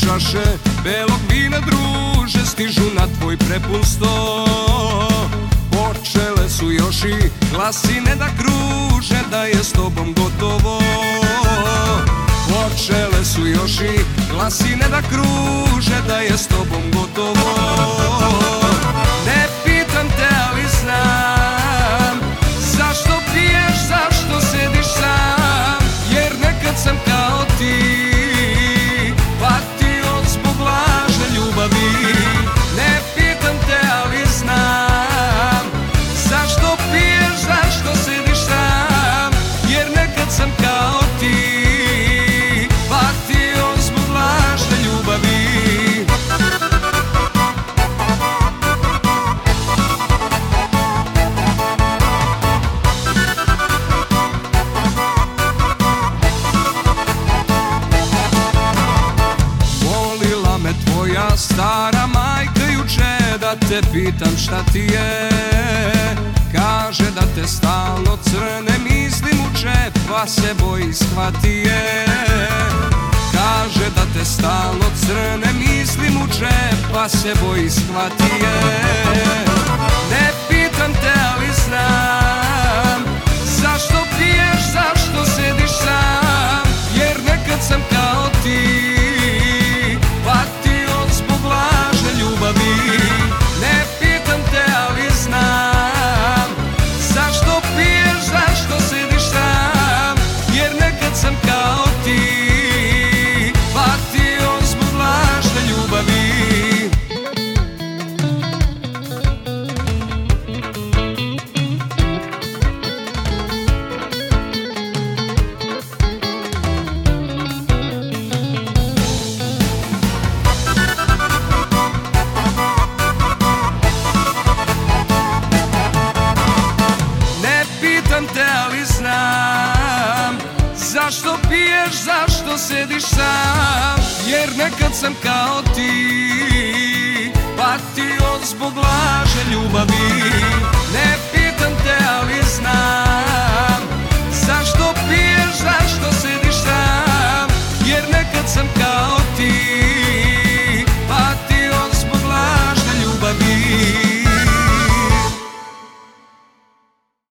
čaše belog vina, druže, stižu na tvoj prepun sto. Počele su još i glasine da kruže, da je s tobom gotovo. Počele su još i glasine da kruže, da je s tobom gotovo. Ne pitam te, ali znam zašto piješ, zašto sediš sam, jer nekad sam kao ti patio zbog lažne ljubavi. Ne pitam te, ali znam zašto piješ, zašto sediš sam, jer nekad sam kao ti patio zbog lažne ljubavi. Volila me tvoja stara majka juče, da te pitam šta ti je. Kaže da te stalno crne misli muče, pa se boji shvati je. Kaže da te stalno crne misli muče, pa se boji shvati je. Ne pitam te, ali znam zašto piješ, zašto sediš sam, jer nekad sam kao ti patio zbog lažne ljubavi. Ne pitam te, ali znam zašto piješ, zašto sediš sam, jer nekad sam kao ti patio zbog lažne ljubavi. Ne pitam te, ali znam zašto piješ, zašto sediš sam, jer nekad sam kao ti patio zbog lažne ljubavi. Ne pitam te, ali znam